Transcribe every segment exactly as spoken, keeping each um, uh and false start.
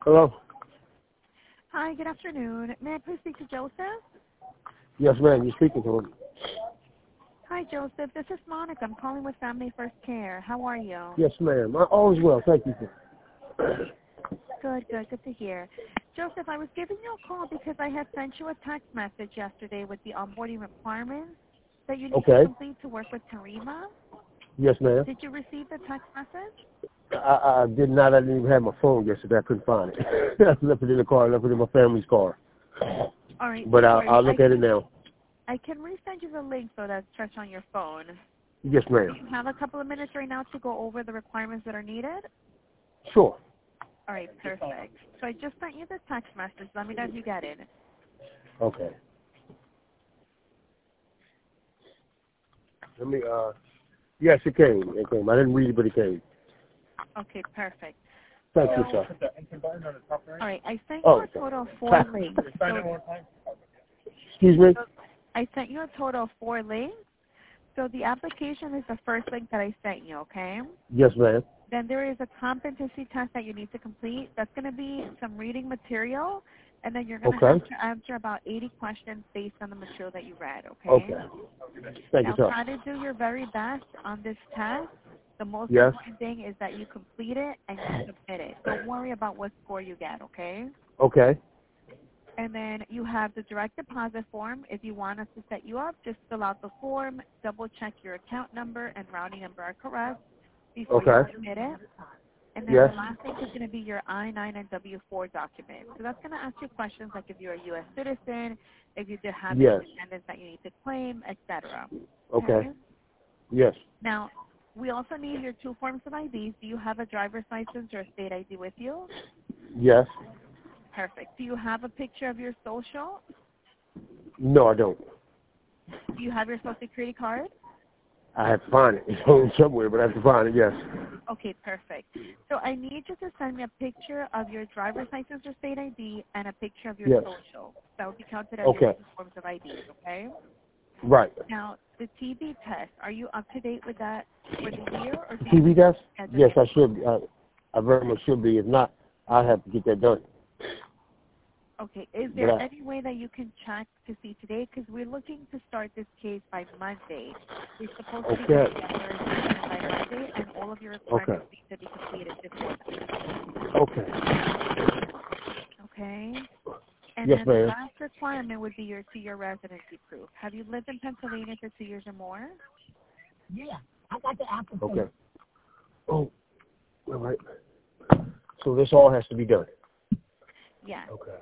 Hello? Hi, good afternoon. May I please speak to Joseph? Yes, ma'am. You're speaking to him. Hi, Joseph. This is Monica. I'm calling with Family First Care. How are you? Yes, ma'am. I, all is well. Thank you. Good, good. Good to hear. Joseph, I was giving you a call because I had sent you a text message yesterday with the onboarding requirements that you need Okay. to complete to work with Tarima. Yes, ma'am. Did you receive the text message? I, I did not. I didn't even have my phone yesterday. I couldn't find it. I left it in the car. I left it in my family's car. All right. But I'll, Sorry. I'll look I at can, it now. I can resend you the link so that's fresh on your phone. Yes, Do ma'am. you have a couple of minutes right now to go over the requirements that are needed? Sure. All right, perfect. So I just sent you the text message. Let me know if you get it. Okay. Let me, uh, yes, it came. It came. I didn't read it, but it came. Okay, perfect. Thank so, you, sir. All right, I sent you Oh, a total of four links. So, excuse me? I sent you a total of four links. So the application is the first link that I sent you, okay? Yes, ma'am. Then there is a competency test that you need to complete. That's going to be some reading material, and then you're going to Okay. have to answer about eighty questions based on the material that you read, okay? Okay. Thank now, you, sir. try to do your very best on this test. The most Yes. important thing is that you complete it and you submit it. Don't worry about what score you get, okay? Okay. And then you have the direct deposit form. If you want us to set you up, just fill out the form, double check your account number and routing number are correct before Okay. you submit it. And then Yes. the last thing is going to be your I nine and W four document. So that's going to ask you questions like if you're a U S citizen, if you did have Yes. any dependents that you need to claim, et cetera. Okay. Okay? Yes. Now, we also need your two forms of I D. Do you have a driver's license or a state I D with you? Yes. Perfect. Do you have a picture of your social? No, I don't. Do you have your Social Security card? I have to find it. It's home somewhere, but I have to find it, yes. Okay, perfect. So I need you to send me a picture of your driver's license or state I D and a picture of your Yes. social. That will be counted as Okay. your two forms of I D, okay? Right. Now, the T B test, are you up to date with that for the year? Or do T V you test? schedule Yes, it? I should. I, I very much should be. If not, I have to get that done. Okay. Is But there I, any way that you can check to see today? Because we're looking to start this case by Monday. We're supposed to be Okay. getting the jurisdiction by Monday, and all of your requirements Okay. need to be completed before that. Okay. Okay? And Yes, then the ma'am. last requirement would be your two-year residency proof. Have you lived in Pennsylvania for two years or more? Yeah, I got the application. Okay. Oh, all right. So this all has to be done. Yes. Okay.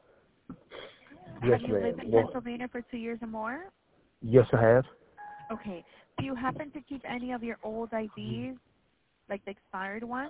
Have Yes, you lived ma'am. in Well, Pennsylvania for two years or more? yes, I have. Okay. Do you happen to keep any of your old I Ds, like the expired ones?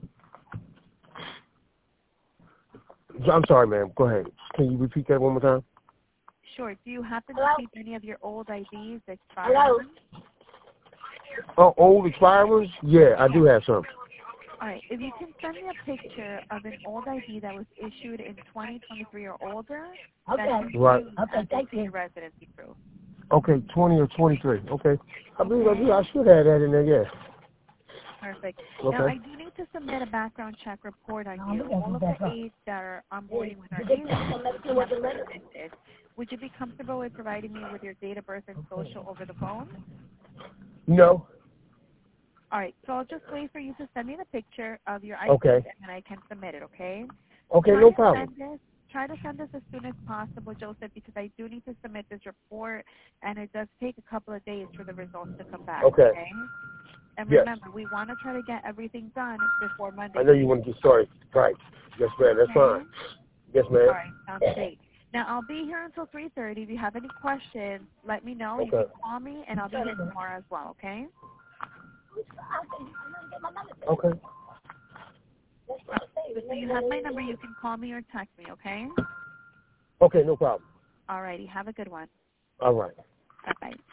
I'm sorry, ma'am. Go ahead. Can you repeat that one more time? Sure. Do you happen Hello? to keep any of your old I Ds, the expired Hello? ones? Oh, old expired ones? Yeah, I do have some. All right. If you can send me a picture of an old I D that was issued in twenty twenty-three or older, that Okay. can be Right. used Okay, as thank a you. residency proof. Okay, twenty or twenty-three. Okay. I believe I Okay. do. I should have that in there, yeah. Perfect. Okay. Now, I do need to submit a background check report on No, you. we gotta All do of that the first. aides that are onboarding with our Did they agency take some medicine have with the medicine? submitted. Would you be comfortable with providing me with your date of birth and social over the phone? No. All right. So I'll just wait for you to send me the picture of your I D, Okay. and then I can submit it, okay? Okay, Try no to problem. send this. Try to send this as soon as possible, Joseph, because I do need to submit this report, and it does take a couple of days for the results to come back, Okay. okay? And Yes. remember, we want to try to get everything done before Monday. I know you want to get started. Right. Yes, ma'am. That's Okay? fine. Yes, ma'am. All right, sounds great. Now, I'll be here until three thirty. If you have any questions, let me know. You Okay. can call me, and I'll be here tomorrow as well, okay? Okay. So you have my number. You can call me or text me, okay? Okay, no problem. All righty. Have a good one. All right. Bye-bye.